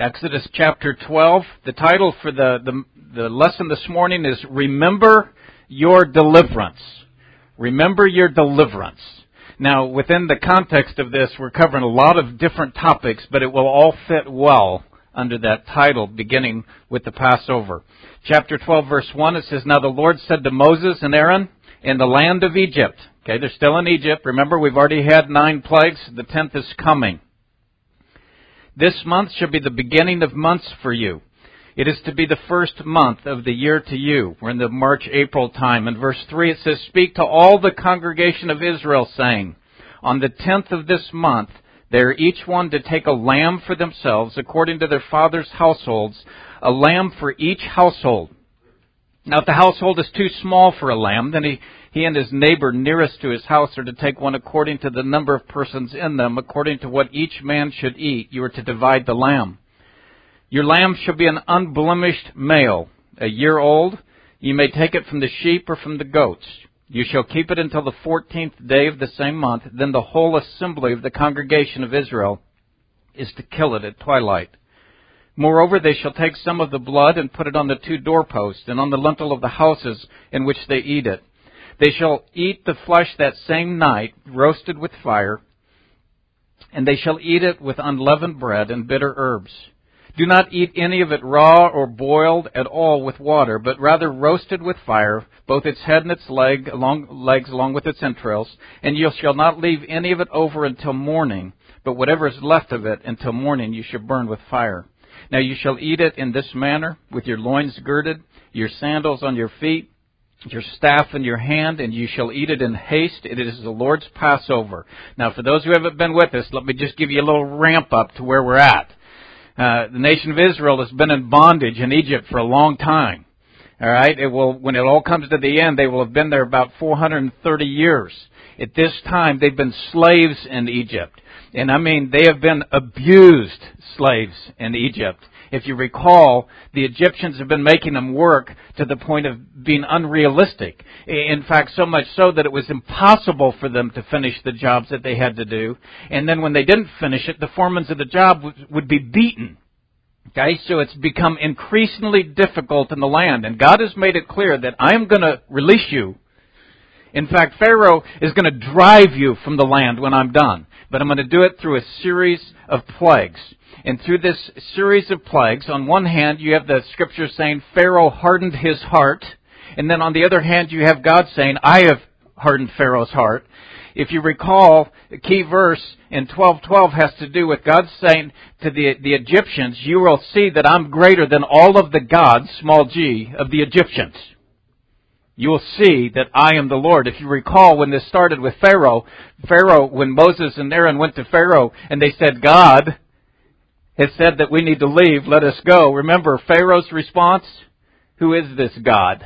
Exodus chapter 12. The title for the lesson this morning is Remember Your Deliverance. Remember your deliverance. Now, within the context of this, we're covering a lot of different topics, but it will all fit well under that title, beginning with the Passover. Chapter 12, verse 1, it says, Now the Lord said to Moses and Aaron in the land of Egypt. Okay, they're still in Egypt. Remember, we've already had 9 plagues. The 10th is coming. This month shall be the beginning of months for you. It is to be the first month of the year to you. We're in the March-April time. In verse 3 it says, Speak to all the congregation of Israel, saying, On the 10th of this month they are each one to take a lamb for themselves, according to their father's households, a lamb for each household. Now if the household is too small for a lamb, then he and his neighbor nearest to his house are to take one according to the number of persons in them, according to what each man should eat. You are to divide the lamb. Your lamb shall be an unblemished male, a year old. You may take it from the sheep or from the goats. You shall keep it until the 14th day of the same month. Then the whole assembly of the congregation of Israel is to kill it at twilight. Moreover, they shall take some of the blood and put it on the 2 doorposts and on the lintel of the houses in which they eat it. They shall eat the flesh that same night, roasted with fire, and they shall eat it with unleavened bread and bitter herbs. Do not eat any of it raw or boiled at all with water, but rather roasted with fire, both its head and its legs along with its entrails, and you shall not leave any of it over until morning, but whatever is left of it until morning you shall burn with fire. Now you shall eat it in this manner, with your loins girded, your sandals on your feet, your staff in your hand, and you shall eat it in haste. It is the Lord's Passover. Now, for those who haven't been with us, let me just give you a little ramp up to where we're at. The nation of Israel has been in bondage in Egypt for a long time. All right, when it all comes to the end, they will have been there about 430 years. At this time, they've been slaves in Egypt. And I mean, they have been abused slaves in Egypt. If you recall, the Egyptians have been making them work to the point of being unrealistic. In fact, so much so that it was impossible for them to finish the jobs that they had to do. And then when they didn't finish it, the foremen of the job would be beaten. Okay, so it's become increasingly difficult in the land. And God has made it clear that I am going to release you. In fact, Pharaoh is going to drive you from the land when I'm done. But I'm going to do it through a series of plagues. And through this series of plagues, on one hand, you have the scripture saying Pharaoh hardened his heart. And then on the other hand, you have God saying, I have hardened Pharaoh's heart. If you recall, the key verse in 12:12 has to do with God saying to the Egyptians, you will see that I'm greater than all of the gods, small g, of the Egyptians. You will see that I am the Lord. If you recall, when this started with Pharaoh, when Moses and Aaron went to Pharaoh and they said, God has said that we need to leave, let us go. Remember Pharaoh's response? Who is this God?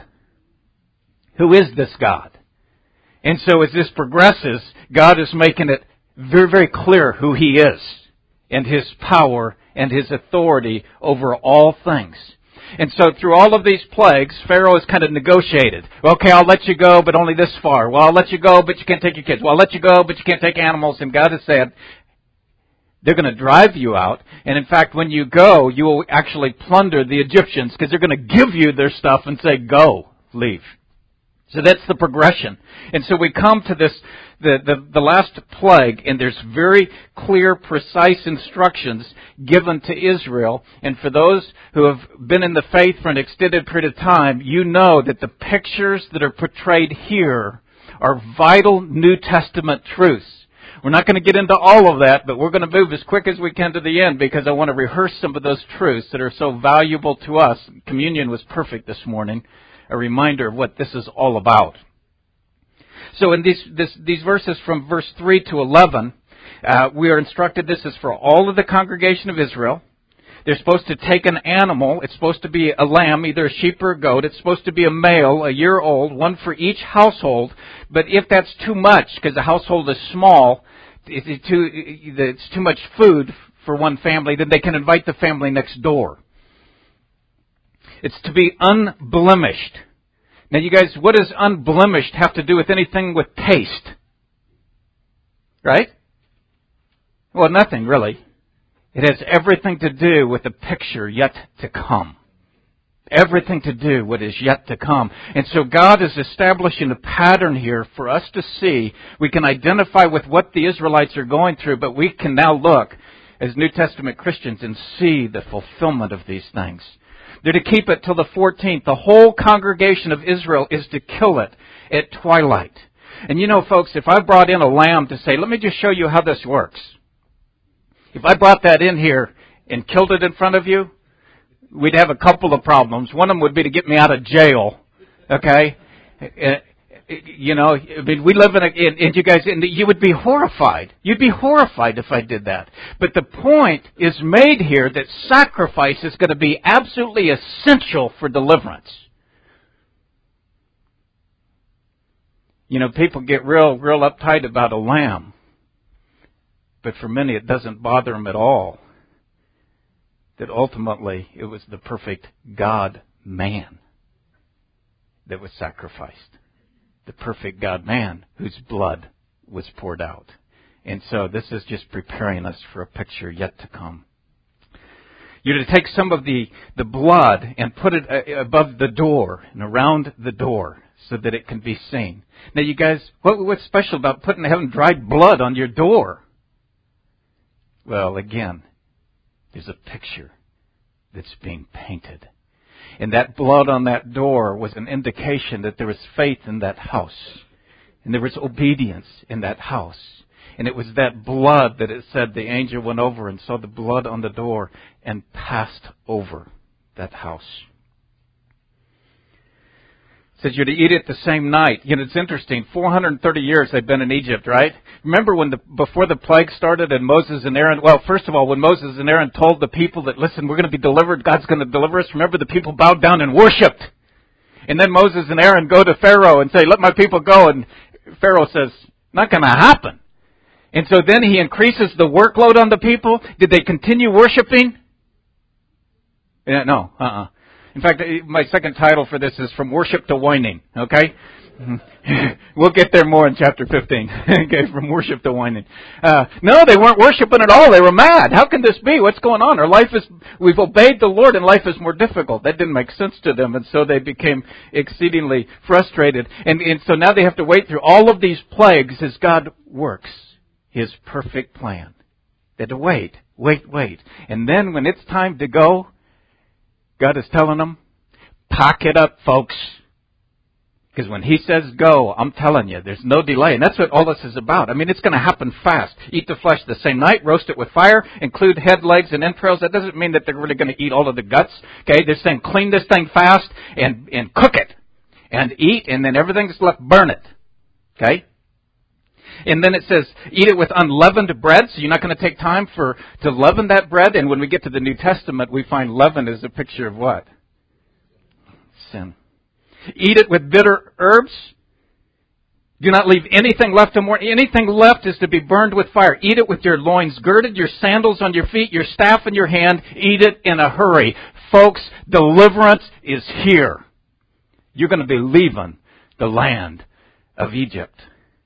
Who is this God? And so as this progresses, God is making it very, very clear who He is and His power and His authority over all things. And so through all of these plagues, Pharaoh has kind of negotiated. Okay, I'll let you go, but only this far. Well, I'll let you go, but you can't take your kids. Well, I'll let you go, but you can't take animals. And God has said, they're going to drive you out. And in fact, when you go, you will actually plunder the Egyptians because they're going to give you their stuff and say, go, leave. So that's the progression. And so we come to this, the last plague, and there's very clear, precise instructions given to Israel. And for those who have been in the faith for an extended period of time, you know that the pictures that are portrayed here are vital New Testament truths. We're not going to get into all of that, but we're going to move as quick as we can to the end because I want to rehearse some of those truths that are so valuable to us. Communion was perfect this morning. A reminder of what this is all about. So in these verses from verse 3 to 11, we are instructed this is for all of the congregation of Israel. They're supposed to take an animal. It's supposed to be a lamb, either a sheep or a goat. It's supposed to be a male, a year old, one for each household. But if that's too much, because the household is small, it's too much food for one family, then they can invite the family next door. It's to be unblemished. Now, you guys, what does unblemished have to do with anything with taste? Right? Well, nothing, really. It has everything to do with the picture yet to come. Everything to do with what is yet to come. And so God is establishing a pattern here for us to see. We can identify with what the Israelites are going through, but we can now look as New Testament Christians and see the fulfillment of these things. They're to keep it till the 14th. The whole congregation of Israel is to kill it at twilight. And you know, folks, if I brought in a lamb to say, let me just show you how this works. If I brought that in here and killed it in front of you, we'd have a couple of problems. One of them would be to get me out of jail. Okay? You know, I mean, we live in you guys, and you would be horrified. You'd be horrified if I did that. But the point is made here that sacrifice is going to be absolutely essential for deliverance. You know, people get real uptight about a lamb. But for many, it doesn't bother them at all. That ultimately, it was the perfect God-man that was sacrificed. The perfect God-man whose blood was poured out. And so this is just preparing us for a picture yet to come. You're to take some of the blood and put it above the door and around the door so that it can be seen. Now you guys, what's special about having dried blood on your door? Well, again, there's a picture that's being painted. And that blood on that door was an indication that there was faith in that house. And there was obedience in that house. And it was that blood that it said the angel went over and saw the blood on the door and passed over that house. It says you're to eat it the same night. You know, it's interesting. 430 years they've been in Egypt, right? Remember before the plague started and Moses and Aaron, well, first of all, when Moses and Aaron told the people that, listen, we're going to be delivered, God's going to deliver us, remember the people bowed down and worshipped. And then Moses and Aaron go to Pharaoh and say, let my people go. And Pharaoh says, not going to happen. And so then he increases the workload on the people. Did they continue worshiping? No. In fact, my second title for this is From Worship to Whining, okay? We'll get there more in chapter 15, okay, from worship to whining. No, they weren't worshiping at all. They were mad. How can this be? What's going on? We've obeyed the Lord and life is more difficult. That didn't make sense to them, and so they became exceedingly frustrated. And so now they have to wait through all of these plagues as God works His perfect plan. They had to wait. And then when it's time to go, God is telling them, pack it up, folks. Because when He says go, I'm telling you, there's no delay. And that's what all this is about. I mean, it's going to happen fast. Eat the flesh the same night, roast it with fire, include head, legs, and entrails. That doesn't mean that they're really going to eat all of the guts. Okay, they're saying clean this thing fast and cook it. And eat, and then everything's left, burn it. Okay? And then it says, eat it with unleavened bread. So you're not going to take time to leaven that bread. And when we get to the New Testament, we find leaven is a picture of what? Sin. Eat it with bitter herbs. Do not leave anything left to mourn. Anything left is to be burned with fire. Eat it with your loins girded, your sandals on your feet, your staff in your hand. Eat it in a hurry. Folks, deliverance is here. You're going to be leaving the land of Egypt.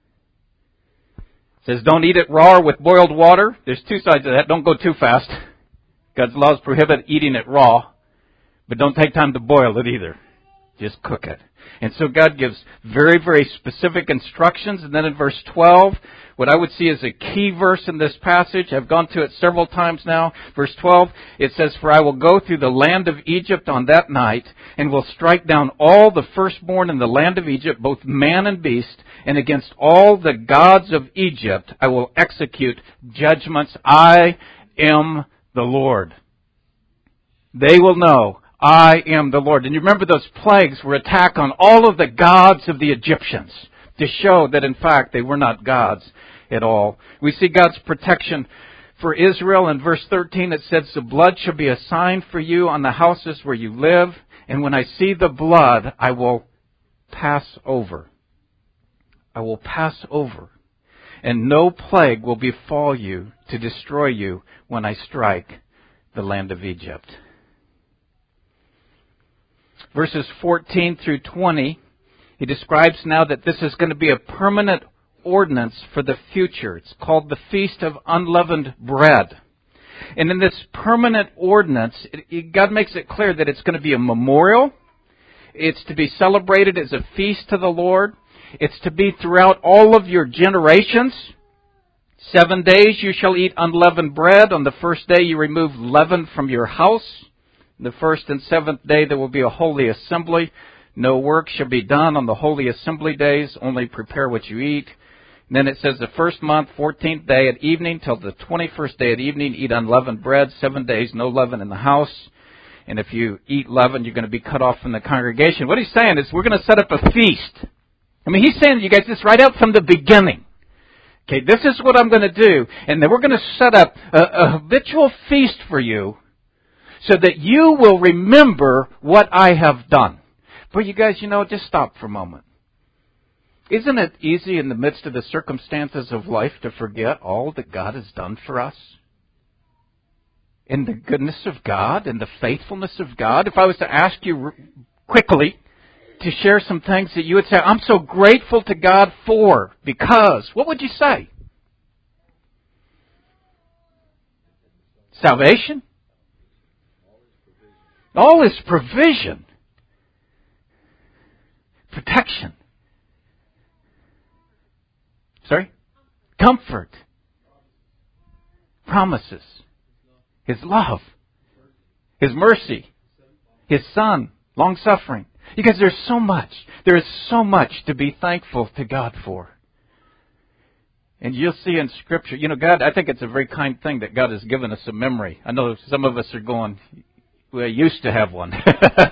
It says don't eat it raw or with boiled water. There's two sides of that. Don't go too fast. God's laws prohibit eating it raw. But don't take time to boil it either. Just cook it. And so God gives very, very specific instructions. And then in verse 12, what I would see as a key verse in this passage, I've gone to it several times now. Verse 12, it says, for I will go through the land of Egypt on that night, and will strike down all the firstborn in the land of Egypt, both man and beast, and against all the gods of Egypt I will execute judgments. I am the Lord. They will know I am the Lord. And you remember those plagues were attack on all of the gods of the Egyptians to show that in fact they were not gods at all. We see God's protection for Israel. In verse 13 it says, the blood shall be a sign for you on the houses where you live. And when I see the blood, I will pass over. I will pass over. And no plague will befall you to destroy you when I strike the land of Egypt. Verses 14 through 20, he describes now that this is going to be a permanent ordinance for the future. It's called the Feast of Unleavened Bread. And in this permanent ordinance, God makes it clear that it's going to be a memorial. It's to be celebrated as a feast to the Lord. It's to be throughout all of your generations. 7 days you shall eat unleavened bread. On the first day you remove leaven from your house. The first and seventh day there will be a holy assembly. No work shall be done on the holy assembly days. Only prepare what you eat. And then it says the first month, 14th day at evening till the 21st day at evening, eat unleavened bread. 7 days, no leaven in the house. And if you eat leaven, you're going to be cut off from the congregation. What he's saying is we're going to set up a feast. I mean, he's saying to you guys this right out from the beginning. Okay, this is what I'm going to do. And then we're going to set up a habitual feast for you so that you will remember what I have done. But you guys, just stop for a moment. Isn't it easy in the midst of the circumstances of life to forget all that God has done for us? In the goodness of God and the faithfulness of God? If I was to ask you quickly to share some things that you would say, I'm so grateful to God for, because, what would you say? Salvation? All His provision. Protection. Sorry? Comfort. Promises. His love. His mercy. His Son. Long-suffering. Because there's so much. There is so much to be thankful to God for. And you'll see in Scripture, God, I think it's a very kind thing that God has given us a memory. I know some of us are going, we used to have one.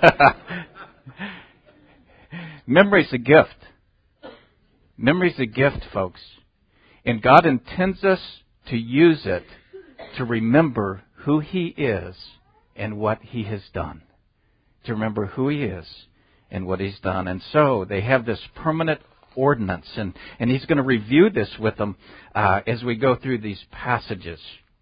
Memory's a gift. Memory's a gift, folks. And God intends us to use it to remember who He is and what He has done. To remember who He is and what He's done. And so they have this permanent ordinance. And He's going to review this with them as we go through these passages.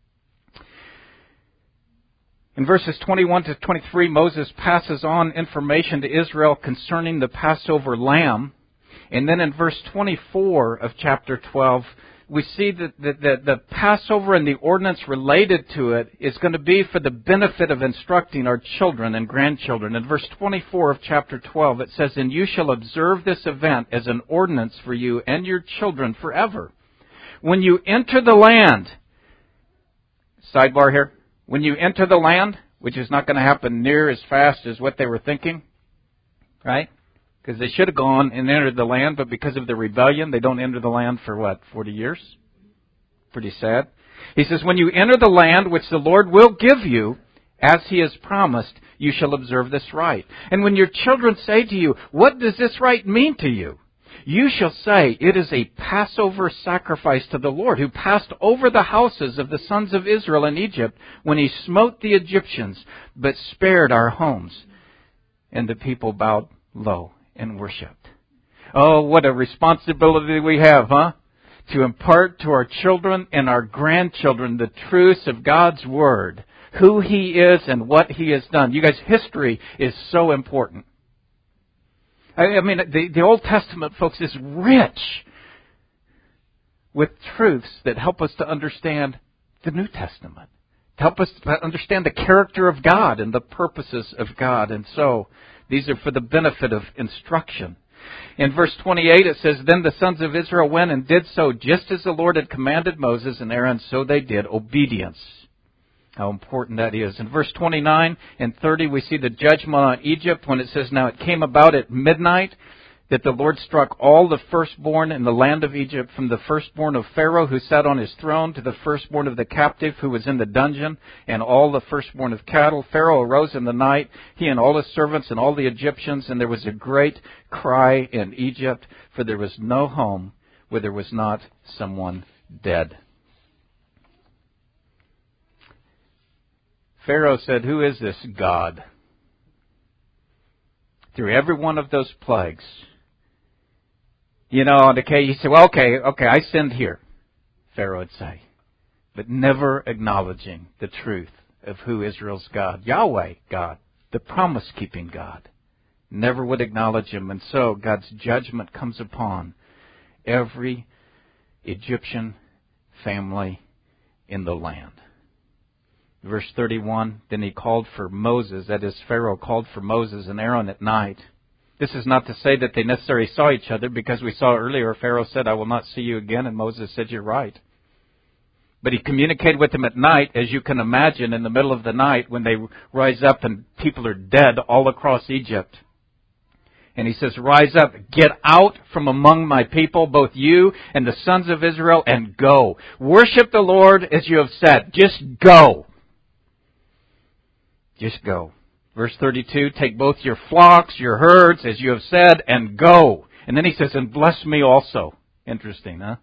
In verses 21 to 23, Moses passes on information to Israel concerning the Passover lamb. And then in verse 24 of chapter 12, we see that the Passover and the ordinance related to it is going to be for the benefit of instructing our children and grandchildren. In verse 24 of chapter 12, it says, "And you shall observe this event as an ordinance for you and your children forever. When you enter the land," sidebar here, when you enter the land, which is not going to happen near as fast as what they were thinking, right? Because they should have gone and entered the land, but because of the rebellion, they don't enter the land for 40 years? Pretty sad. He says, when you enter the land which the Lord will give you, as He has promised, you shall observe this rite. And when your children say to you, what does this rite mean to you? You shall say, it is a Passover sacrifice to the Lord, who passed over the houses of the sons of Israel in Egypt when He smote the Egyptians, but spared our homes. And the people bowed low and worshipped. Oh, what a responsibility we have, huh? To impart to our children and our grandchildren the truths of God's Word, who He is and what He has done. You guys, history is so important. I mean, the Old Testament, folks, is rich with truths that help us to understand the New Testament, to help us to understand the character of God and the purposes of God. And so, these are for the benefit of instruction. In verse 28 it says, Then the sons of Israel went and did so just as the Lord had commanded Moses and Aaron, so they did. Obedience. How important that is. In verse 29 and 30 we see the judgment on Egypt when it says, Now it came about at midnight that the Lord struck all the firstborn in the land of Egypt, from the firstborn of Pharaoh who sat on his throne to the firstborn of the captive who was in the dungeon, and all the firstborn of cattle. Pharaoh arose in the night, he and all his servants and all the Egyptians, and there was a great cry in Egypt, for there was no home where there was not someone dead. Pharaoh said, Who is this God? Through every one of those plagues. Okay, he said, well, okay, I sinned here, Pharaoh would say. But never acknowledging the truth of who Israel's God. Yahweh God, the promise-keeping God. Never would acknowledge Him. And so God's judgment comes upon every Egyptian family in the land. Verse 31, then he called for Moses, that is, Pharaoh called for Moses and Aaron at night. This is not to say that they necessarily saw each other, because we saw earlier Pharaoh said, I will not see you again, and Moses said, you're right. But he communicated with them at night, as you can imagine, in the middle of the night when they rise up and people are dead all across Egypt. And he says, rise up, get out from among my people, both you and the sons of Israel, and go. Worship the Lord as you have said. Just go. Just go. Verse 32, take both your flocks, your herds, as you have said, and go. And then he says, and bless me also. Interesting, huh?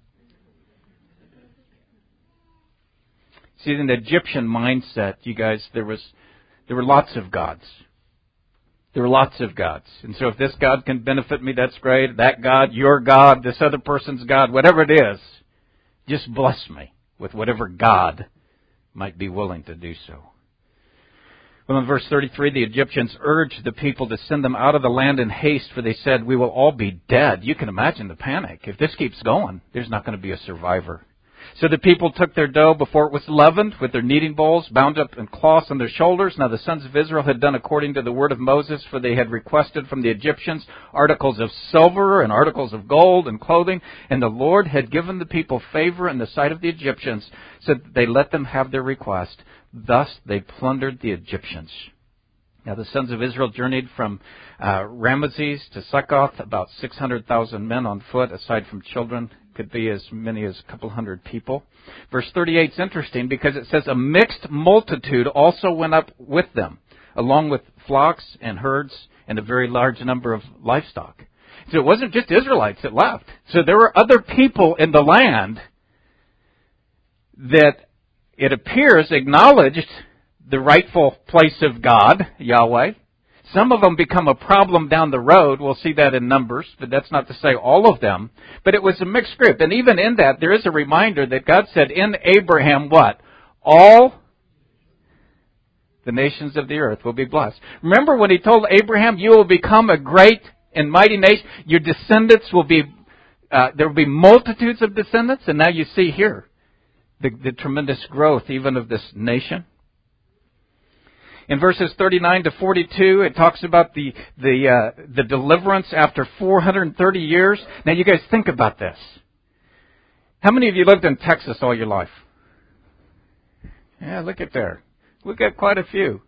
See, in the Egyptian mindset, you guys, there were lots of gods. There were lots of gods. And so if this God can benefit me, that's great. That God, your God, this other person's God, whatever it is, just bless me with whatever God might be willing to do so. Well, in verse 33, the Egyptians urged the people to send them out of the land in haste, for they said, we will all be dead. You can imagine the panic. If this keeps going, there's not going to be a survivor. So the people took their dough before it was leavened with their kneading bowls, bound up in cloths on their shoulders. Now the sons of Israel had done according to the word of Moses, for they had requested from the Egyptians articles of silver and articles of gold and clothing. And the Lord had given the people favor in the sight of the Egyptians, so that they let them have their request. Thus they plundered the Egyptians. Now the sons of Israel journeyed from Ramesses to Succoth, about 600,000 men on foot, aside from children. Could be as many as a couple hundred people. Verse 38 is interesting because it says, a mixed multitude also went up with them, along with flocks and herds and a very large number of livestock. So it wasn't just Israelites that left. So there were other people in the land that it appears acknowledged the rightful place of God, Yahweh. Some of them become a problem down the road. We'll see that in Numbers, but that's not to say all of them. But it was a mixed group. And even in that, there is a reminder that God said in Abraham what? All the nations of the earth will be blessed. Remember when he told Abraham, you will become a great and mighty nation. Your descendants will be, there will be multitudes of descendants. And now you see here the tremendous growth even of this nation. In verses 39 to 42, it talks about the deliverance after 430 years. Now, you guys think about this. How many of you lived in Texas all your life? Yeah, look at there. We've got quite a few.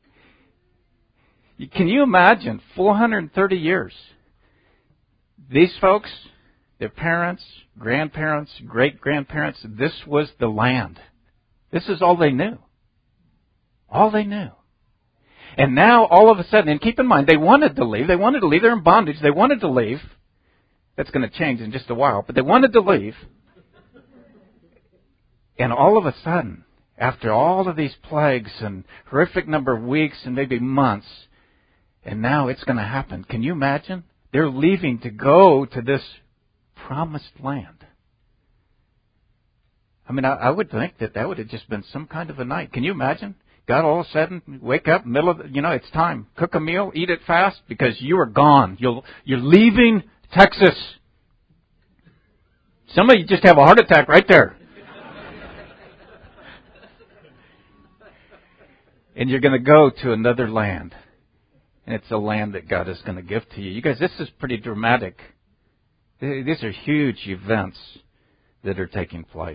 Can you imagine 430 years? These folks, their parents, grandparents, great-grandparents, this was the land. This is all they knew. All they knew. And now, all of a sudden, and keep in mind, they wanted to leave. They wanted to leave. They're in bondage. They wanted to leave. That's going to change in just a while. But they wanted to leave. And all of a sudden, after all of these plagues and horrific number of weeks and maybe months, and now it's going to happen. Can you imagine? They're leaving to go to this promised land. I mean, I would think that would have just been some kind of a night. Can you imagine? God all of a sudden wake up, middle of it's time. Cook a meal, eat it fast, because you are gone. You're leaving Texas. Some of you just have a heart attack right there. And you're going to go to another land. And it's a land that God is going to give to you. You guys, this is pretty dramatic. These are huge events that are taking place.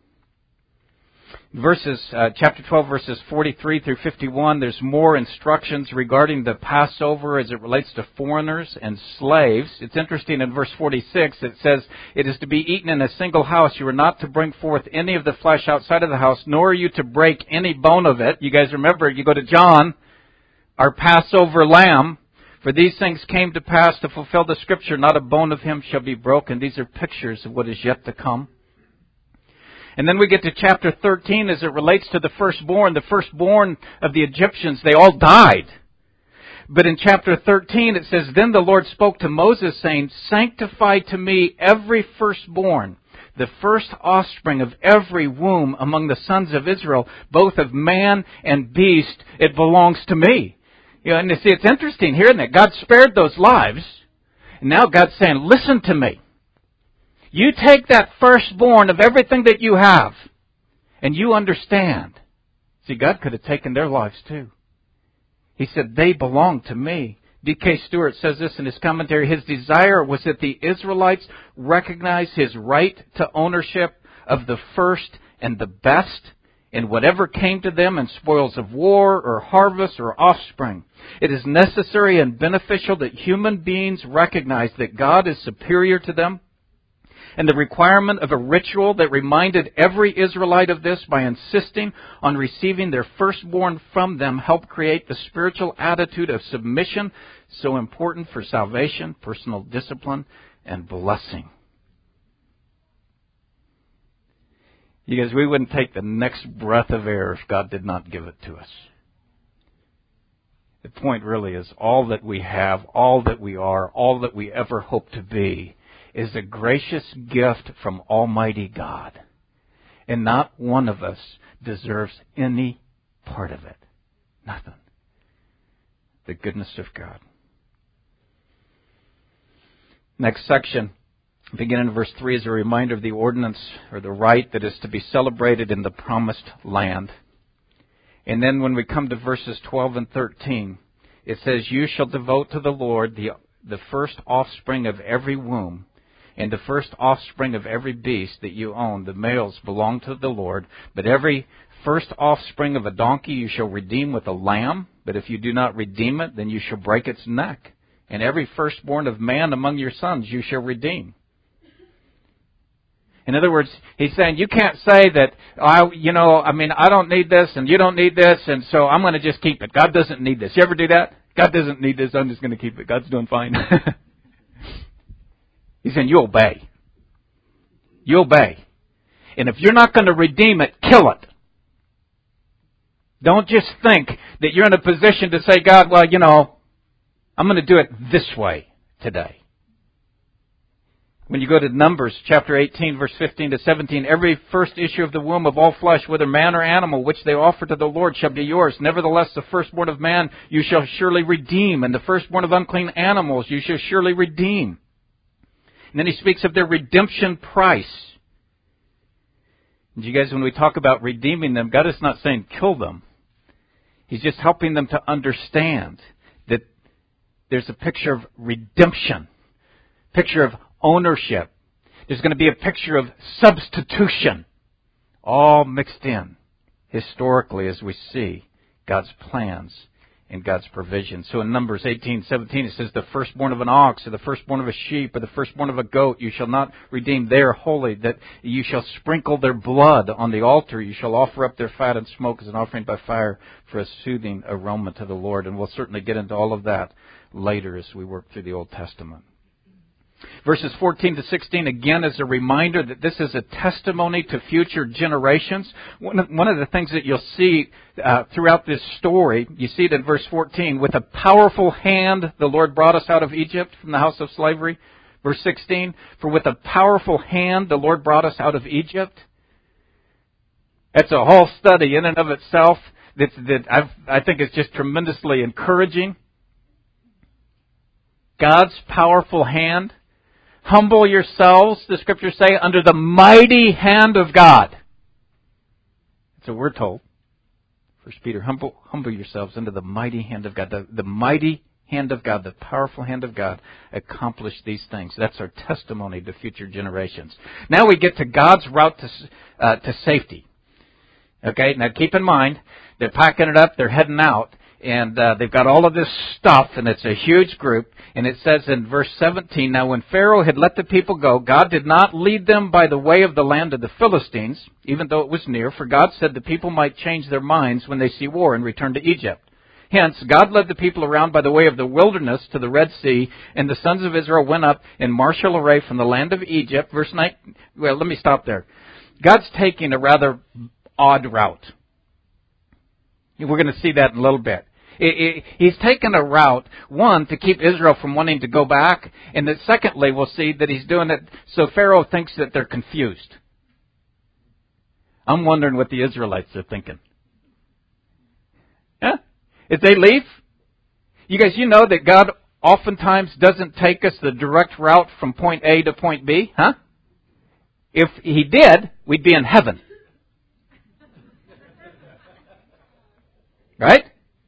Chapter 12, verses 43 through 51, there's more instructions regarding the Passover as it relates to foreigners and slaves. It's interesting in verse 46, it says, it is to be eaten in a single house. You are not to bring forth any of the flesh outside of the house, nor are you to break any bone of it. You guys remember, you go to John, our Passover lamb. For these things came to pass to fulfill the scripture, not a bone of him shall be broken. These are pictures of what is yet to come. And then we get to chapter 13 as it relates to the firstborn. The firstborn of the Egyptians, they all died. But in chapter 13 it says, then the Lord spoke to Moses saying, sanctify to me every firstborn, the first offspring of every womb among the sons of Israel, both of man and beast, it belongs to me. And you see, it's interesting here, isn't it? God spared those lives. And now God's saying, listen to me. You take that firstborn of everything that you have, and you understand See, God could have taken their lives too. He said, they belong to me. D.K. Stewart says this in his commentary. His desire was that the Israelites recognize his right to ownership of the first and the best in whatever came to them in spoils of war or harvest or offspring. It is necessary and beneficial that human beings recognize that God is superior to them, and the requirement of a ritual that reminded every Israelite of this by insisting on receiving their firstborn from them helped create the spiritual attitude of submission so important for salvation, personal discipline, and blessing. You guys, we wouldn't take the next breath of air if God did not give it to us. The point really is all that we have, all that we are, all that we ever hope to be is a gracious gift from Almighty God. And not one of us deserves any part of it. Nothing. The goodness of God. Next section, beginning in verse 3, is a reminder of the ordinance or the rite that is to be celebrated in the promised land. And then when we come to verses 12 and 13, it says, you shall devote to the Lord the first offspring of every womb, and the first offspring of every beast that you own. The males belong to the Lord. But every first offspring of a donkey you shall redeem with a lamb. But if you do not redeem it, then you shall break its neck. And every firstborn of man among your sons you shall redeem. In other words, he's saying you can't say that, I don't need this and you don't need this, and so I'm going to just keep it. God doesn't need this. You ever do that? God doesn't need this. I'm just going to keep it. God's doing fine. He's saying you obey. You obey. And if you're not going to redeem it, kill it. Don't just think that you're in a position to say, God, I'm going to do it this way today. When you go to Numbers chapter 18, verse 15 to 17, every first issue of the womb of all flesh, whether man or animal, which they offer to the Lord, shall be yours. Nevertheless, the firstborn of man you shall surely redeem, and the firstborn of unclean animals you shall surely redeem. And then he speaks of their redemption price. And you guys, when we talk about redeeming them, God is not saying kill them. He's just helping them to understand that there's a picture of redemption, picture of ownership. There's going to be a picture of substitution, all mixed in historically as we see God's plans and God's provision. So in Numbers 18:17 it says, the firstborn of an ox or the firstborn of a sheep or the firstborn of a goat you shall not redeem. They are holy, that you shall sprinkle their blood on the altar. You shall offer up their fat and smoke as an offering by fire for a soothing aroma to the Lord. And we'll certainly get into all of that later as we work through the Old Testament. Verses 14 to 16, again, is a reminder that this is a testimony to future generations. One of the things that you'll see throughout this story, you see it in verse 14, with a powerful hand the Lord brought us out of Egypt from the house of slavery. Verse 16, for with a powerful hand the Lord brought us out of Egypt. That's a whole study in and of itself that I think is just tremendously encouraging. God's powerful hand. Humble yourselves, the Scriptures say, under the mighty hand of God. That's what we're told. 1 Peter, humble yourselves under the mighty hand of God. The mighty hand of God, the powerful hand of God, accomplished these things. That's our testimony to future generations. Now we get to God's route to safety. Okay, now keep in mind, they're packing it up, they're heading out. And they've got all of this stuff, and it's a huge group. And it says in verse 17, now when Pharaoh had let the people go, God did not lead them by the way of the land of the Philistines, even though it was near, for God said the people might change their minds when they see war and return to Egypt. Hence, God led the people around by the way of the wilderness to the Red Sea, and the sons of Israel went up in martial array from the land of Egypt. Verse 9, well, let me stop there. God's taking a rather odd route. We're going to see that in a little bit. He's taken a route, one, to keep Israel from wanting to go back, and then secondly, we'll see that he's doing it so Pharaoh thinks that they're confused. I'm wondering what the Israelites are thinking. Huh? If they leave? You guys, you know that God oftentimes doesn't take us the direct route from point A to point B, huh? If He did, we'd be in heaven. Right?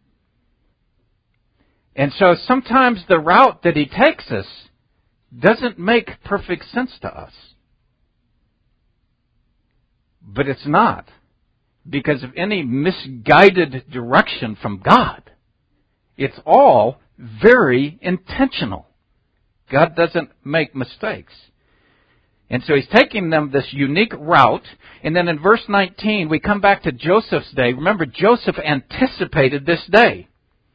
And so sometimes the route that He takes us doesn't make perfect sense to us. But it's not because of any misguided direction from God. It's all very intentional. God doesn't make mistakes. And so He's taking them this unique route. And then in verse 19, we come back to Joseph's day. Remember, Joseph anticipated this day.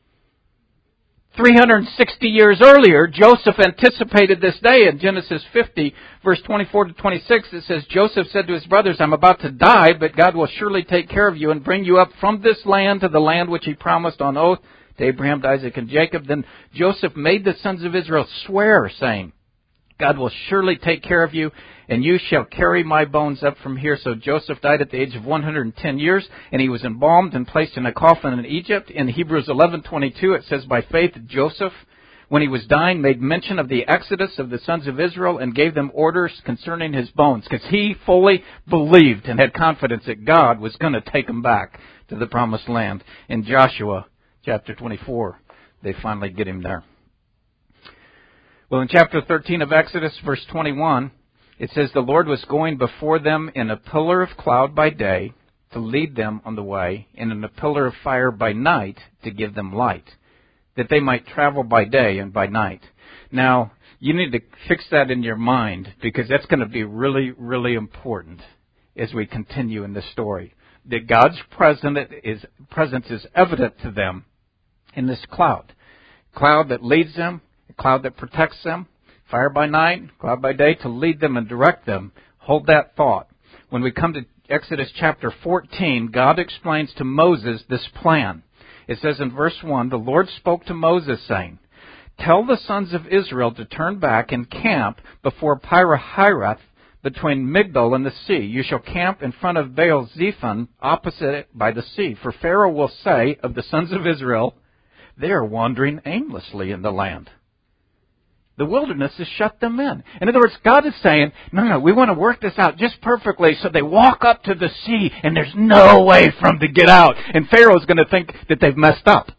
360 years earlier, Joseph anticipated this day. In Genesis 50, verse 24 to 26, it says, Joseph said to his brothers, I'm about to die, but God will surely take care of you and bring you up from this land to the land which He promised on oath to Abraham, to Isaac, and Jacob. Then Joseph made the sons of Israel swear, saying, God will surely take care of you, and you shall carry my bones up from here. So Joseph died at the age of 110 years, and he was embalmed and placed in a coffin in Egypt. In Hebrews 11:22, it says, by faith Joseph, when he was dying, made mention of the exodus of the sons of Israel and gave them orders concerning his bones, because he fully believed and had confidence that God was going to take them back to the promised land. In Joshua chapter 24, they finally get him there. Well, in chapter 13 of Exodus, verse 21, it says, the Lord was going before them in a pillar of cloud by day to lead them on the way, and in a pillar of fire by night to give them light, that they might travel by day and by night. Now, you need to fix that in your mind, because that's going to be really, really important as we continue in this story. That God's presence is evident to them in this cloud. Cloud that leads them, a cloud that protects them, fire by night, cloud by day to lead them and direct them. Hold that thought. When we come to Exodus chapter 14, God explains to Moses this plan. It says in verse 1, the Lord spoke to Moses, saying, tell the sons of Israel to turn back and camp before Pi-hahiroth, between Migdol and the sea. You shall camp in front of Baal-zephon, opposite it by the sea. For Pharaoh will say of the sons of Israel, they are wandering aimlessly in the land. The wilderness has shut them in. In other words, God is saying, no, we want to work this out just perfectly so they walk up to the sea and there's no way for them to get out. And Pharaoh's going to think that they've messed up.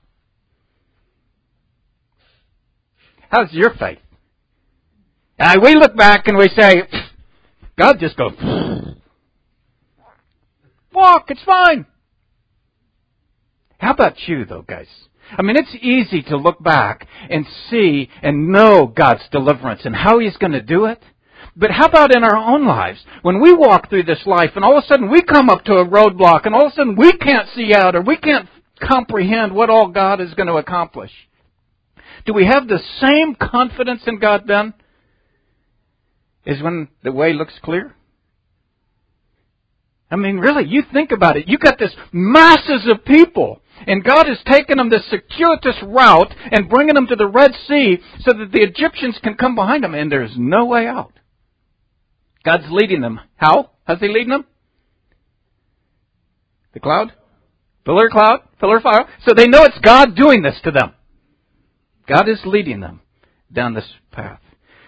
How's your faith? And we look back and we say, God just goes, walk, it's fine. How about you though, guys? I mean, it's easy to look back and see and know God's deliverance and how He's going to do it. But how about in our own lives? When we walk through this life and all of a sudden we come up to a roadblock and all of a sudden we can't see out or we can't comprehend what all God is going to accomplish. Do we have the same confidence in God then as when the way looks clear? I mean, really, you think about it. You got this masses of people, and God has taken them this circuitous route and bringing them to the Red Sea so that the Egyptians can come behind them, and there's no way out. God's leading them. How? How's He leading them? The cloud? Pillar of cloud? Pillar of fire? So they know it's God doing this to them. God is leading them down this path.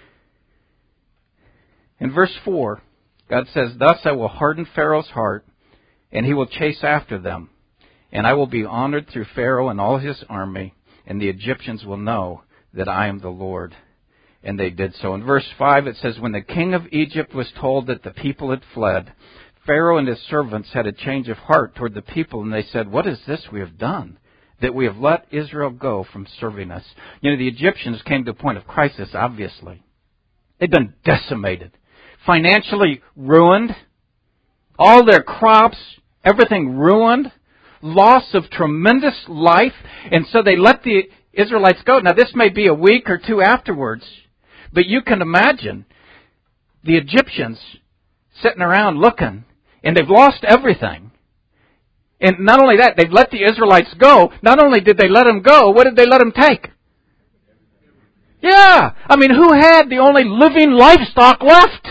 In verse 4, God says, thus I will harden Pharaoh's heart, and he will chase after them. And I will be honored through Pharaoh and all his army, and the Egyptians will know that I am the Lord. And they did so. In verse 5 it says, when the king of Egypt was told that the people had fled, Pharaoh and his servants had a change of heart toward the people, and they said, what is this we have done, that we have let Israel go from serving us? You know, the Egyptians came to a point of crisis, obviously. They'd been decimated. Financially ruined, all their crops, everything ruined, loss of tremendous life, and so they let the Israelites go. Now this may be a week or two afterwards, but you can imagine the Egyptians sitting around looking, and they've lost everything. And not only that, they've let the Israelites go. Not only did they let them go, what did they let them take? Yeah, I mean, who had the only living livestock left?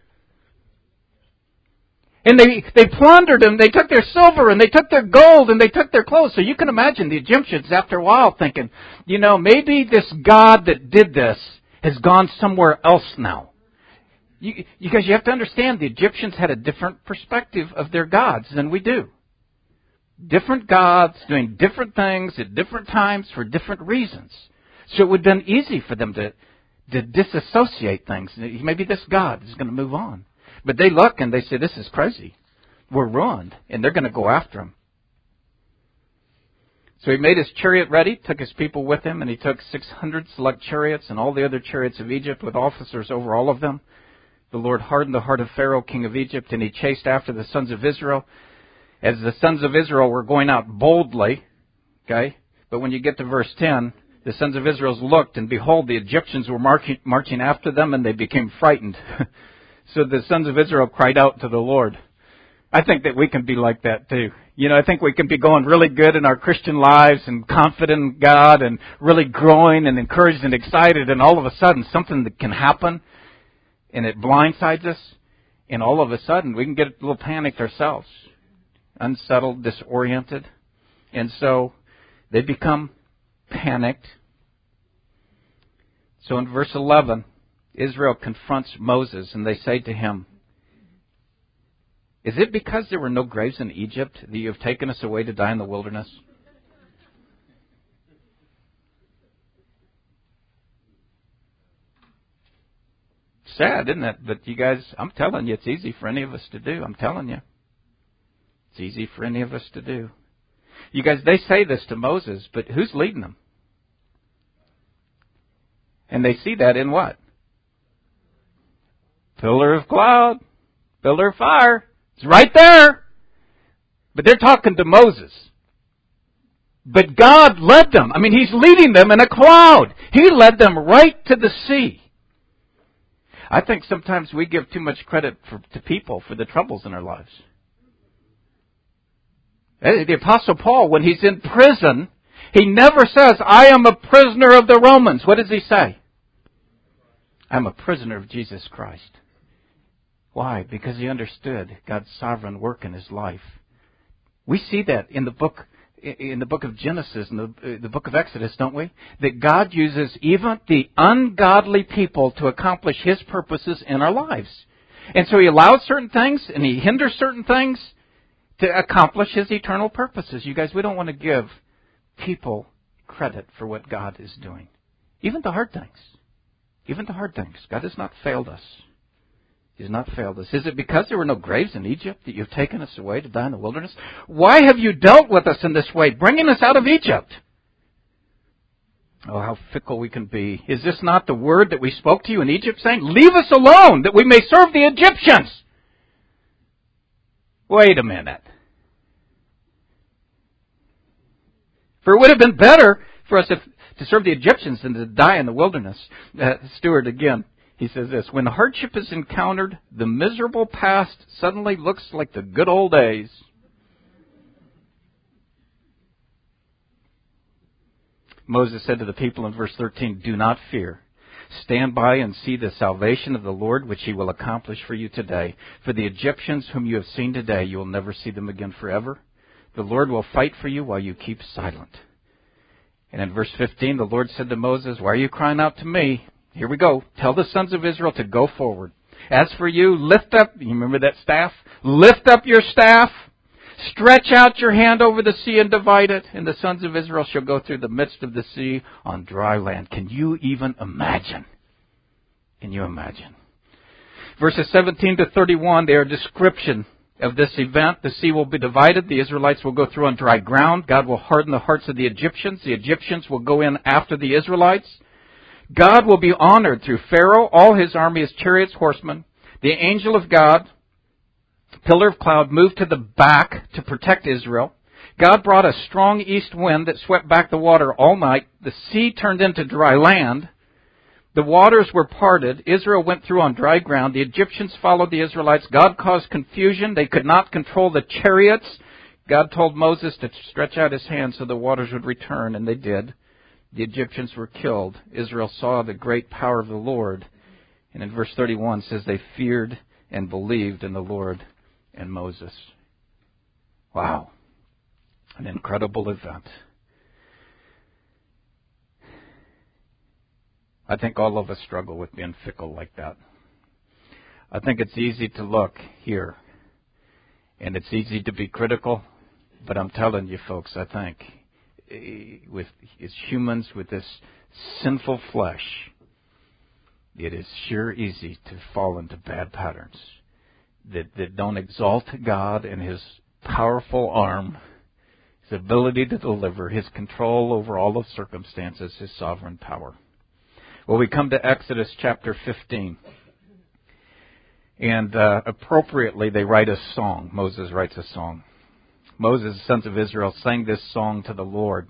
And they plundered them, they took their silver, and they took their gold, and they took their clothes. So you can imagine the Egyptians, after a while, thinking, you know, maybe this God that did this has gone somewhere else now. Because you have to understand, the Egyptians had a different perspective of their gods than we do. different gods, doing different things at different times for different reasons. So it would have been easy for them to disassociate things. Maybe this God is going to move on. But they look and they say, this is crazy. We're ruined. And they're going to go after him. So he made his chariot ready, took his people with him, and he took 600 select chariots and all the other chariots of Egypt with officers over all of them. The Lord hardened the heart of Pharaoh, king of Egypt, and he chased after the sons of Israel. As the sons of Israel were going out boldly, okay? But when you get to verse 10, the sons of Israel looked, and behold, the Egyptians were marching after them, and they became frightened. So the sons of Israel cried out to the Lord. I think that we can be like that too. I think we can be going really good in our Christian lives and confident in God and really growing and encouraged and excited, and all of a sudden something that can happen and it blindsides us, and all of a sudden we can get a little panicked ourselves, unsettled, disoriented, and so they become panicked. So in verse 11, Israel confronts Moses, and they say to him, is it because there were no graves in Egypt that you have taken us away to die in the wilderness? Sad, isn't it? But you guys, I'm telling you, it's easy for any of us to do. I'm telling you. It's easy for any of us to do. You guys, they say this to Moses, but who's leading them? And they see that in what? Pillar of cloud, pillar of fire. It's right there. But they're talking to Moses. But God led them. He's leading them in a cloud. He led them right to the sea. I think sometimes we give too much credit to people for the troubles in our lives. The Apostle Paul, when he's in prison, he never says, I am a prisoner of the Romans. What does he say? I'm a prisoner of Jesus Christ. Why? Because he understood God's sovereign work in his life. We see that in the book of Genesis and the book of Exodus, don't we? That God uses even the ungodly people to accomplish his purposes in our lives. And so he allows certain things and he hinders certain things to accomplish his eternal purposes. You guys, we don't want to give people credit for what God is doing. Even the hard things. Even the hard things. God has not failed us. He has not failed us. Is it because there were no graves in Egypt that you've taken us away to die in the wilderness? Why have you dealt with us in this way, bringing us out of Egypt? Oh, how fickle we can be. Is this not the word that we spoke to you in Egypt, saying, leave us alone, that we may serve the Egyptians? Wait a minute. For it would have been better for us to serve the Egyptians than to die in the wilderness. Stuart, again, he says this, when hardship is encountered, the miserable past suddenly looks like the good old days. Moses said to the people in verse 13, do not fear. Stand by and see the salvation of the Lord, which he will accomplish for you today. For the Egyptians whom you have seen today, you will never see them again forever. The Lord will fight for you while you keep silent. And in verse 15, the Lord said to Moses, why are you crying out to me? Here we go. Tell the sons of Israel to go forward. As for you, lift up, you remember that staff? Lift up your staff. Stretch out your hand over the sea and divide it. And the sons of Israel shall go through the midst of the sea on dry land. Can you even imagine? Can you imagine? Verses 17 to 31, they are a description of this event. The sea will be divided. The Israelites will go through on dry ground. God will harden the hearts of the Egyptians. The Egyptians will go in after the Israelites. God will be honored through Pharaoh, all his army, his chariots, horsemen. The angel of God, pillar of cloud, moved to the back to protect Israel. God brought a strong east wind that swept back the water all night. The sea turned into dry land. The waters were parted. Israel went through on dry ground. The Egyptians followed the Israelites. God caused confusion. They could not control the chariots. God told Moses to stretch out his hand so the waters would return, and they did. The Egyptians were killed. Israel saw the great power of the Lord. And in verse 31 it says they feared and believed in the Lord and Moses. Wow. An incredible event. I think all of us struggle with being fickle like that. I think it's easy to look here, and it's easy to be critical, But I'm telling you, folks, I think as humans with this sinful flesh, it is sure easy to fall into bad patterns that don't exalt God and His powerful arm, His ability to deliver, His control over all of circumstances, His sovereign power. Well, we come to Exodus chapter 15. And appropriately, they write a song. Moses writes a song. Moses, the sons of Israel, sang this song to the Lord.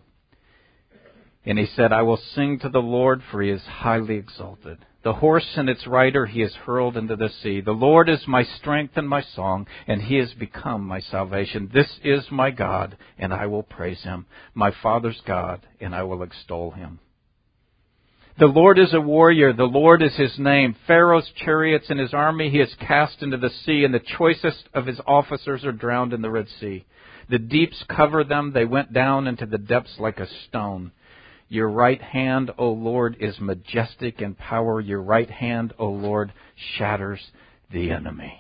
And he said, I will sing to the Lord, for He is highly exalted. The horse and its rider He has hurled into the sea. The Lord is my strength and my song, and He has become my salvation. This is my God, and I will praise Him, my Father's God, and I will extol Him. The Lord is a warrior. The Lord is His name. Pharaoh's chariots and his army He has cast into the sea, and the choicest of His officers are drowned in the Red Sea. The deeps cover them. They went down into the depths like a stone. Your right hand, O Lord, is majestic in power. Your right hand, O Lord, shatters the enemy.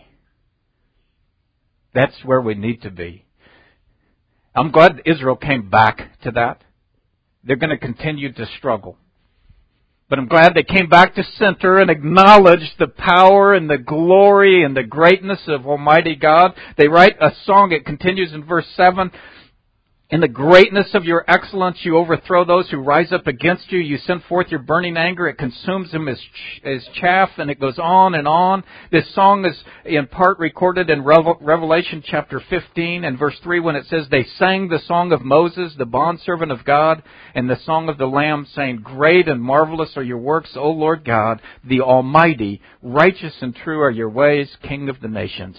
That's where we need to be. I'm glad Israel came back to that. They're going to continue to struggle. But I'm glad they came back to center and acknowledged the power and the glory and the greatness of Almighty God. They write a song. It continues in verse 7. In the greatness of your excellence, you overthrow those who rise up against you. You send forth your burning anger. It consumes them as chaff, and it goes on and on. This song is in part recorded in Revelation chapter 15 and verse 3 when it says, they sang the song of Moses, the bondservant of God, and the song of the Lamb, saying, great and marvelous are your works, O Lord God, the Almighty. Righteous and true are your ways, King of the nations.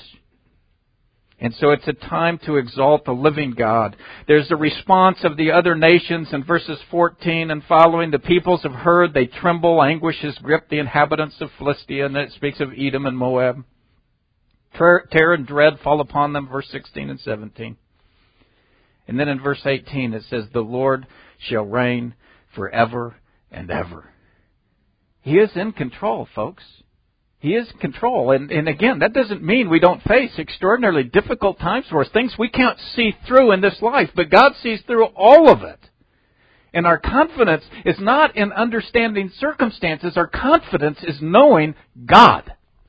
And so it's a time to exalt the living God. There's a response of the other nations in verses 14 and following. The peoples have heard, they tremble, anguish has gripped the inhabitants of Philistia, and then it speaks of Edom and Moab. Terror and dread fall upon them, verse 16 and 17. And then in verse 18 it says, the Lord shall reign forever and ever. He is in control, folks. He is in control. And again, that doesn't mean we don't face extraordinarily difficult times for us, things we can't see through in this life, but God sees through all of it. And our confidence is not in understanding circumstances. Our confidence is knowing God.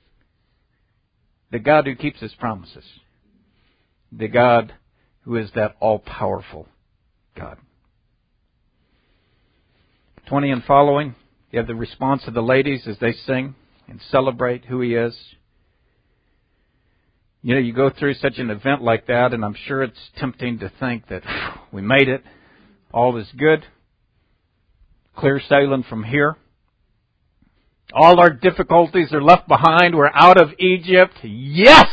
The God who keeps His promises. The God who is that all-powerful God. 20 and following, you have the response of the ladies as they sing and celebrate who He is. You know, you go through such an event like that, and I'm sure it's tempting to think that we made it, all is good, clear sailing from here. All our difficulties are left behind, we're out of Egypt. Yes!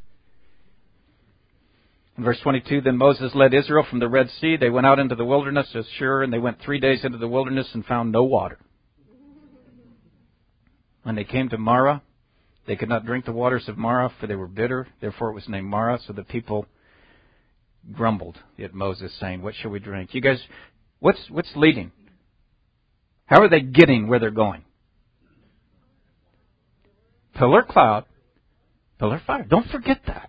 In verse 22, then Moses led Israel from the Red Sea. They went out into the wilderness of Shur, and they went 3 days into the wilderness and found no water. When they came to Marah, they could not drink the waters of Marah, for they were bitter. Therefore it was named Marah. So the people grumbled at Moses, saying, what shall we drink? You guys, what's leading? How are they getting where they're going? Pillar cloud, pillar fire. Don't forget that.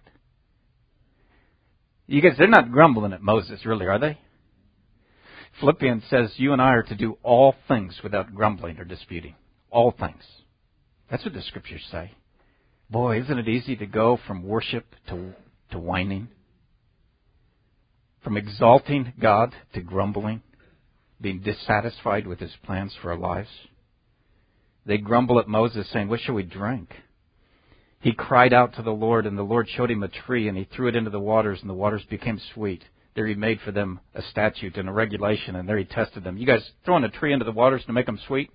You guys, they're not grumbling at Moses, really, are they? Philippians says you and I are to do all things without grumbling or disputing. All things. That's what the Scriptures say. Boy, isn't it easy to go from worship to whining? From exalting God to grumbling? Being dissatisfied with His plans for our lives? They grumble at Moses, saying, what shall we drink? He cried out to the Lord, and the Lord showed him a tree, and He threw it into the waters, and the waters became sweet. There He made for them a statute and a regulation, and there He tested them. You guys throwing a tree into the waters to make them sweet?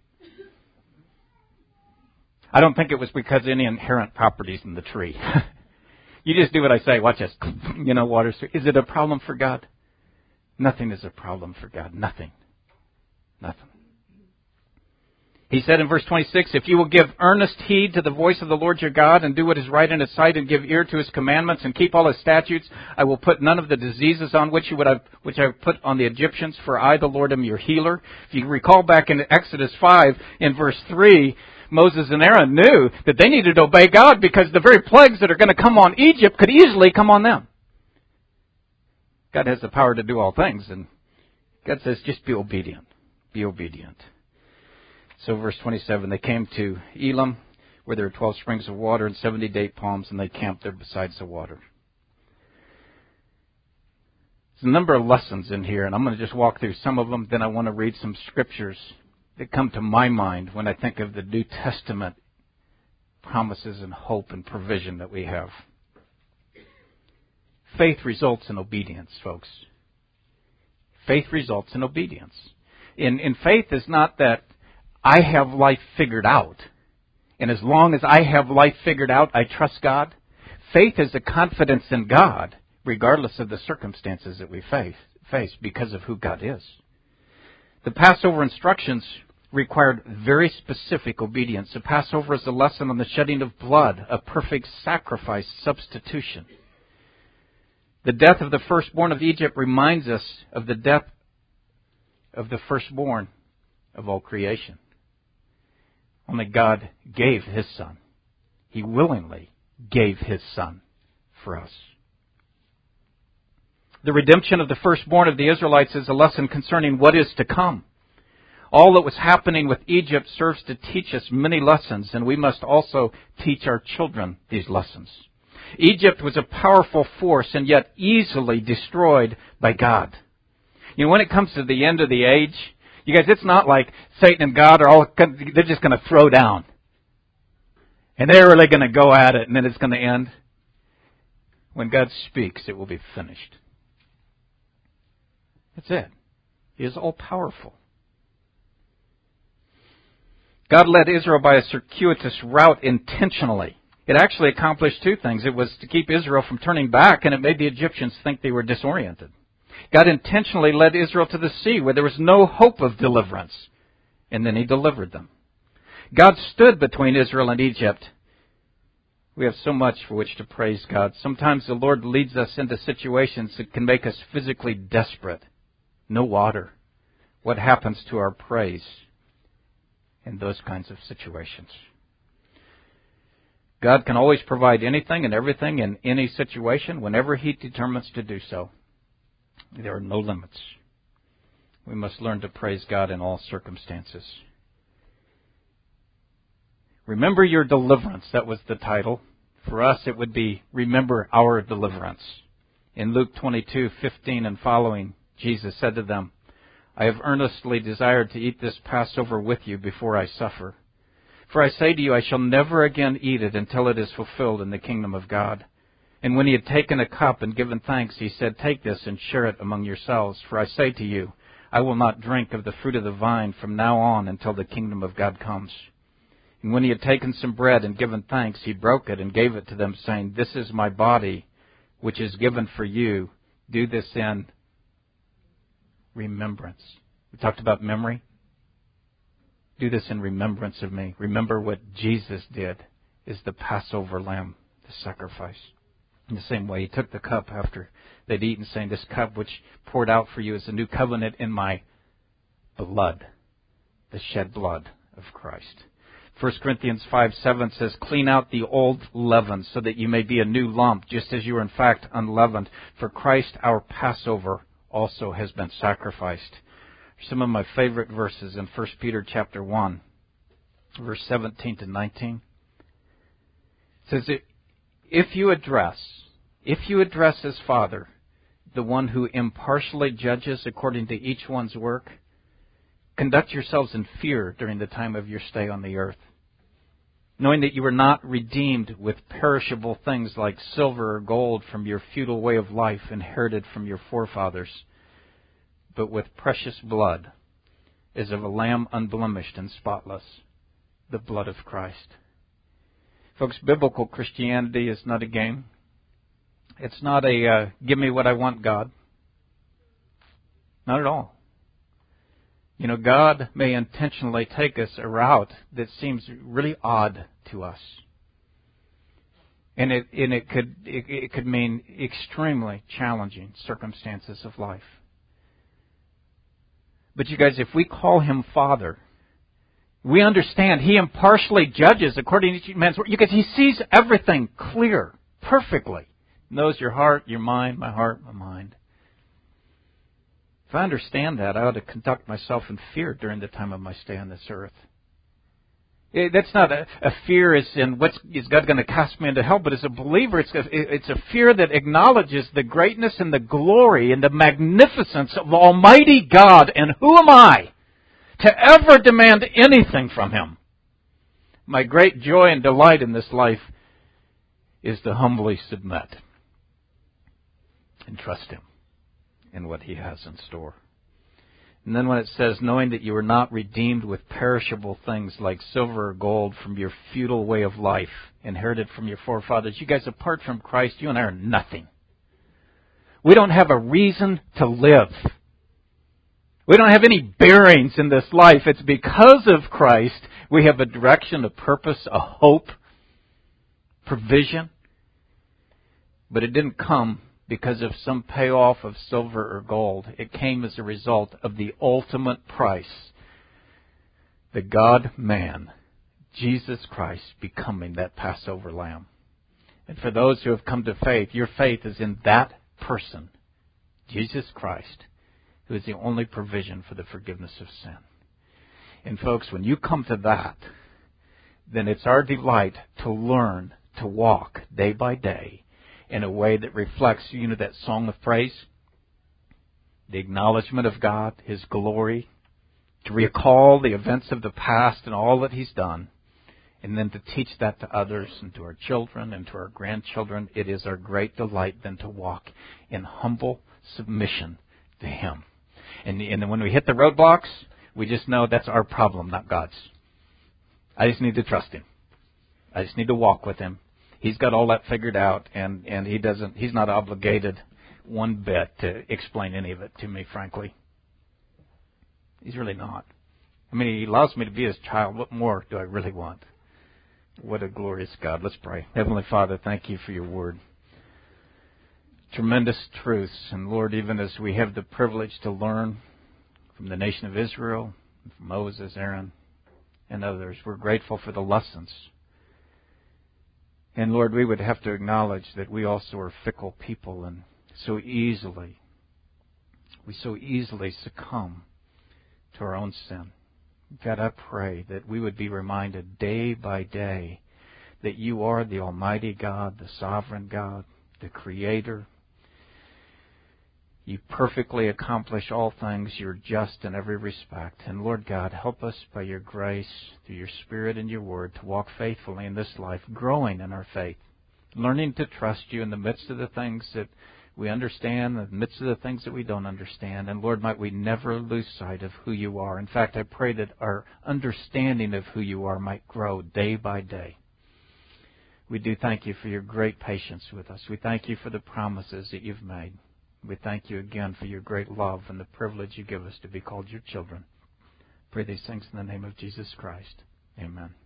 I don't think it was because of any inherent properties in the tree. You just do what I say. Watch this. You know, water's sweet. Is it a problem for God? Nothing is a problem for God. Nothing. Nothing. He said in verse 26, if you will give earnest heed to the voice of the Lord your God and do what is right in His sight and give ear to His commandments and keep all His statutes, I will put none of the diseases on which I have put on the Egyptians, for I, the Lord, am your healer. If you recall back in Exodus 5 in verse 3, Moses and Aaron knew that they needed to obey God because the very plagues that are going to come on Egypt could easily come on them. God has the power to do all things, and God says, just be obedient. Be obedient. So verse 27, they came to Elim, where there were 12 springs of water and 70 date palms, and they camped there besides the water. There's a number of lessons in here, and I'm going to just walk through some of them. Then I want to read some scriptures that come to my mind when I think of the New Testament promises and hope and provision that we have. Faith results in obedience, folks. Faith results in obedience. In faith is not that I have life figured out, and as long as I have life figured out, I trust God. Faith is a confidence in God, regardless of the circumstances that we face because of who God is. The Passover instructions required very specific obedience. The Passover is a lesson on the shedding of blood, a perfect sacrifice, substitution. The death of the firstborn of Egypt reminds us of the death of the firstborn of all creation. Only God gave His Son. He willingly gave His Son for us. The redemption of the firstborn of the Israelites is a lesson concerning what is to come. All that was happening with Egypt serves to teach us many lessons, and we must also teach our children these lessons. Egypt was a powerful force and yet easily destroyed by God. You know, when it comes to the end of the age, you guys, it's not like Satan and God they're just going to throw down. And they're really going to go at it and then it's going to end. When God speaks, it will be finished. That's it. He is all powerful. God led Israel by a circuitous route intentionally. It actually accomplished two things. It was to keep Israel from turning back, and it made the Egyptians think they were disoriented. God intentionally led Israel to the sea where there was no hope of deliverance, and then He delivered them. God stood between Israel and Egypt. We have so much for which to praise God. Sometimes the Lord leads us into situations that can make us physically desperate. No water. What happens to our praise in those kinds of situations? God can always provide anything and everything in any situation whenever He determines to do so. There are no limits. We must learn to praise God in all circumstances. Remember your deliverance. That was the title. For us, it would be Remember Our Deliverance. In Luke 22:15 and following, Jesus said to them, I have earnestly desired to eat this Passover with you before I suffer. For I say to you, I shall never again eat it until it is fulfilled in the kingdom of God. And when He had taken a cup and given thanks, He said, Take this and share it among yourselves. For I say to you, I will not drink of the fruit of the vine from now on until the kingdom of God comes. And when He had taken some bread and given thanks, He broke it and gave it to them, saying, This is my body, which is given for you. Do this in remembrance. We talked about memory. Do this in remembrance of me. Remember what Jesus did is the Passover lamb, the sacrifice. In the same way, He took the cup after they'd eaten, saying, This cup which poured out for you is a new covenant in my blood, the shed blood of Christ. 1 Corinthians 5:7 says, Clean out the old leaven so that you may be a new lump, just as you are in fact unleavened. For Christ our Passover also has been sacrificed. Some of my favorite verses in 1 Peter chapter 1, verse 17 to 19. It says, If you address as Father the one who impartially judges according to each one's work, conduct yourselves in fear during the time of your stay on the earth, knowing that you were not redeemed with perishable things like silver or gold from your futile way of life inherited from your forefathers, but with precious blood, as of a lamb unblemished and spotless, the blood of Christ. Folks, biblical Christianity is not a game. It's not a give me what I want God. Not at all. You know, God may intentionally take us a route that seems really odd to us. And it could mean extremely challenging circumstances of life. But you guys, if we call Him Father, we understand He impartially judges according to each man's work. You guys, He sees everything clear, perfectly. Knows your heart, your mind, my heart, my mind. If I understand that, I ought to conduct myself in fear during the time of my stay on this earth. That's not a fear as in is God going to cast me into hell, but as a believer, it's a fear that acknowledges the greatness and the glory and the magnificence of Almighty God. And who am I to ever demand anything from Him? My great joy and delight in this life is to humbly submit and trust Him in what He has in store. And then when it says, knowing that you were not redeemed with perishable things like silver or gold from your futile way of life, inherited from your forefathers. You guys, apart from Christ, you and I are nothing. We don't have a reason to live. We don't have any bearings in this life. It's because of Christ we have a direction, a purpose, a hope, provision. But it didn't come because of some payoff of silver or gold. It came as a result of the ultimate price. The God-man, Jesus Christ, becoming that Passover lamb. And for those who have come to faith, your faith is in that person, Jesus Christ, who is the only provision for the forgiveness of sin. And folks, when you come to that, then it's our delight to learn to walk day by day in a way that reflects, that song of praise, the acknowledgement of God, His glory, to recall the events of the past and all that He's done, and then to teach that to others and to our children and to our grandchildren. It is our great delight then to walk in humble submission to Him. And then when we hit the roadblocks, we just know that's our problem, not God's. I just need to trust Him. I just need to walk with Him. He's got all that figured out, and he's not obligated one bit to explain any of it to me, frankly. He's really not. I mean, He allows me to be His child. What more do I really want? What a glorious God. Let's pray. Heavenly Father, thank You for Your word. Tremendous truths. And Lord, even as we have the privilege to learn from the nation of Israel, from Moses, Aaron, and others, we're grateful for the lessons. And Lord, we would have to acknowledge that we also are fickle people, and we so easily succumb to our own sin. God, I pray that we would be reminded day by day that You are the Almighty God, the sovereign God, the Creator. You perfectly accomplish all things. You're just in every respect. And Lord God, help us by Your grace, through Your Spirit and Your Word, to walk faithfully in this life, growing in our faith, learning to trust You in the midst of the things that we understand, in the midst of the things that we don't understand. And Lord, might we never lose sight of who You are. In fact, I pray that our understanding of who You are might grow day by day. We do thank You for Your great patience with us. We thank You for the promises that You've made. We thank You again for Your great love and the privilege You give us to be called Your children. Pray these things in the name of Jesus Christ. Amen.